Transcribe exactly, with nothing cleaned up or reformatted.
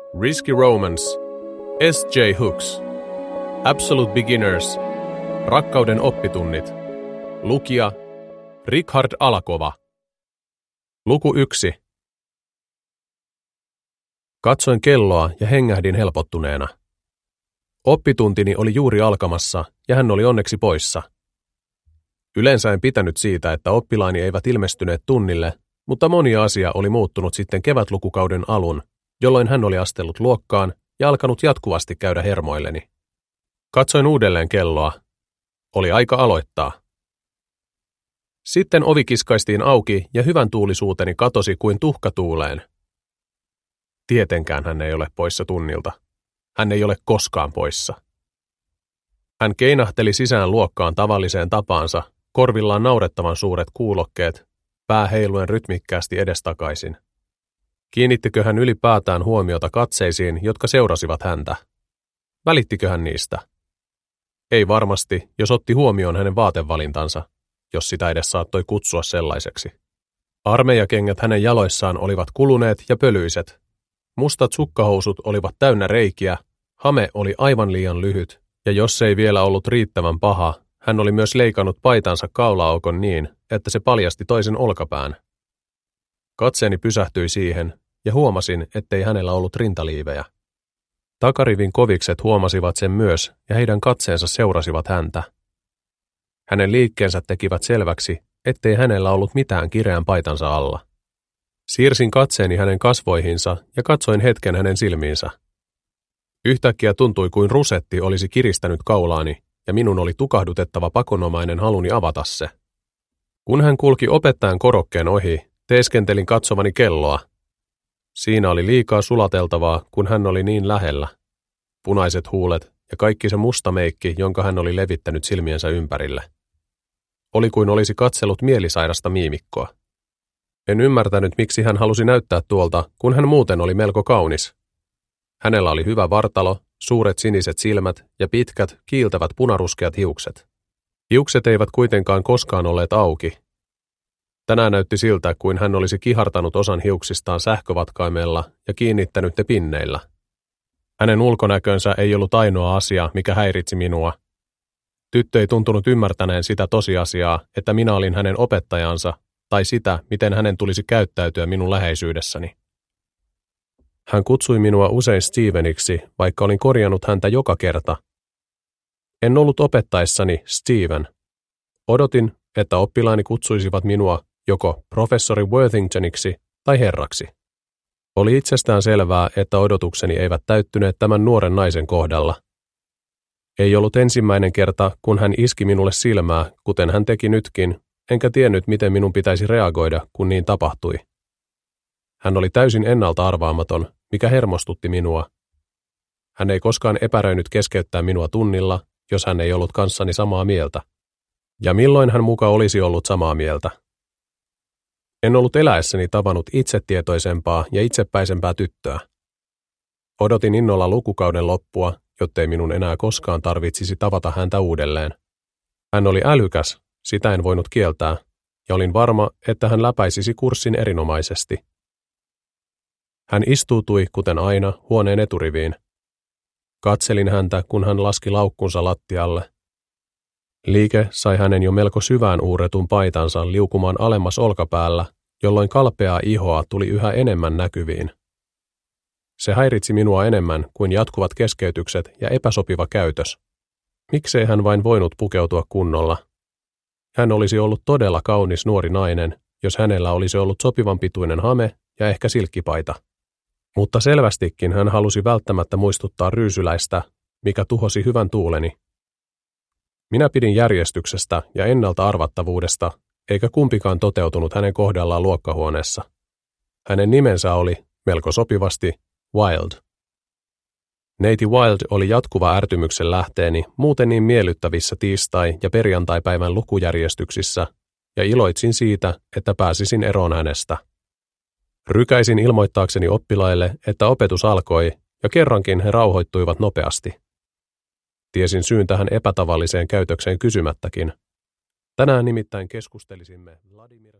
Risky Romance, S J Hooks, Absolute Beginners, Rakkauden oppitunnit, lukija Richard Alakova. Luku yksi. Katsoin kelloa ja hengähdin helpottuneena. Oppituntini oli juuri alkamassa ja hän oli onneksi poissa. Yleensä en pitänyt siitä, että oppilaani eivät ilmestyneet tunnille, mutta moni asia oli muuttunut sitten kevätlukukauden alun, jolloin hän oli astellut luokkaan ja alkanut jatkuvasti käydä hermoilleni. Katsoin uudelleen kelloa. Oli aika aloittaa. Sitten ovi kiskaistiin auki ja hyvän tuulisuuteni katosi kuin tuhka tuuleen. Tietenkään hän ei ole poissa tunnilta. Hän ei ole koskaan poissa. Hän keinahteli sisään luokkaan tavalliseen tapaansa, korvillaan naurettavan suuret kuulokkeet, pää heiluen rytmikkäästi edestakaisin. Kiinnittikö hän ylipäätään huomiota katseisiin, jotka seurasivat häntä? Välittikö hän niistä? Ei varmasti, jos otti huomioon hänen vaatevalintansa, jos sitä edes saattoi kutsua sellaiseksi. Armeijakengät hänen jaloissaan olivat kuluneet ja pölyiset. Mustat sukkahousut olivat täynnä reikiä, hame oli aivan liian lyhyt, ja jos ei vielä ollut riittävän paha, hän oli myös leikannut paitansa kaulaaukon niin, että se paljasti toisen olkapään. Katseeni pysähtyi siihen, ja huomasin, ettei hänellä ollut rintaliivejä. Takarivin kovikset huomasivat sen myös, ja heidän katseensa seurasivat häntä. Hänen liikkeensä tekivät selväksi, ettei hänellä ollut mitään kireän paitansa alla. Siirsin katseeni hänen kasvoihinsa ja katsoin hetken hänen silmiinsä. Yhtäkkiä tuntui kuin rusetti olisi kiristänyt kaulaani, ja minun oli tukahdutettava pakonomainen haluni avata se. Kun hän kulki opettajan korokkeen ohi, teeskentelin katsovani kelloa. Siinä oli liikaa sulateltavaa, kun hän oli niin lähellä. Punaiset huulet ja kaikki se musta meikki, jonka hän oli levittänyt silmiensä ympärille. Oli kuin olisi katsellut mielisairasta miimikkoa. En ymmärtänyt, miksi hän halusi näyttää tuolta, kun hän muuten oli melko kaunis. Hänellä oli hyvä vartalo, suuret siniset silmät ja pitkät, kiiltävät punaruskeat hiukset. Hiukset eivät kuitenkaan koskaan olleet auki. Tänään näytti siltä, kuin hän olisi kihartanut osan hiuksistaan sähkövatkaimella ja kiinnittänyt ne pinneillä. Hänen ulkonäkönsä ei ollut ainoa asia, mikä häiritsi minua. Tyttö ei tuntunut ymmärtäneen sitä tosiasiaa, että minä olin hänen opettajansa, tai sitä, miten hänen tulisi käyttäytyä minun läheisyydessäni. Hän kutsui minua usein Steveniksi, vaikka olin korjannut häntä joka kerta. En ollut opettaessani Steven. Odotin, että oppilaani kutsuisivat minua joko professori Worthingtoniksi tai herraksi. Oli itsestään selvää, että odotukseni eivät täyttyneet tämän nuoren naisen kohdalla. Ei ollut ensimmäinen kerta, kun hän iski minulle silmää, kuten hän teki nytkin, enkä tiennyt, miten minun pitäisi reagoida, kun niin tapahtui. Hän oli täysin ennalta arvaamaton, mikä hermostutti minua. Hän ei koskaan epäröinyt keskeyttää minua tunnilla, jos hän ei ollut kanssani samaa mieltä. Ja milloin hän muka olisi ollut samaa mieltä? En ollut eläessäni tavannut itsetietoisempaa ja itsepäisempää tyttöä. Odotin innolla lukukauden loppua, jottei minun enää koskaan tarvitsisi tavata häntä uudelleen. Hän oli älykäs, sitä en voinut kieltää, ja olin varma, että hän läpäisisi kurssin erinomaisesti. Hän istuutui, kuten aina, huoneen eturiviin. Katselin häntä, kun hän laski laukkunsa lattialle. Liike sai hänen jo melko syvään uurretun paitansa liukumaan alemmas olkapäällä, jolloin kalpeaa ihoa tuli yhä enemmän näkyviin. Se häiritsi minua enemmän kuin jatkuvat keskeytykset ja epäsopiva käytös. Miksei hän vain voinut pukeutua kunnolla? Hän olisi ollut todella kaunis nuori nainen, jos hänellä olisi ollut sopivan pituinen hame ja ehkä silkkipaita. Mutta selvästikin hän halusi välttämättä muistuttaa ryysyläistä, mikä tuhosi hyvän tuuleni. Minä pidin järjestyksestä ja ennalta arvattavuudesta, eikä kumpikaan toteutunut hänen kohdallaan luokkahuoneessa. Hänen nimensä oli, melko sopivasti, Wild. Neiti Wild oli jatkuva ärtymyksen lähteeni muuten niin miellyttävissä tiistai- ja perjantaipäivän lukujärjestyksissä, ja iloitsin siitä, että pääsisin eroon hänestä. Rykäisin ilmoittaakseni oppilaille, että opetus alkoi, ja kerrankin he rauhoittuivat nopeasti. Tiesin syyn tähän epätavalliseen käytökseen kysymättäkin. Tänään nimittäin keskustelisimme Vladimir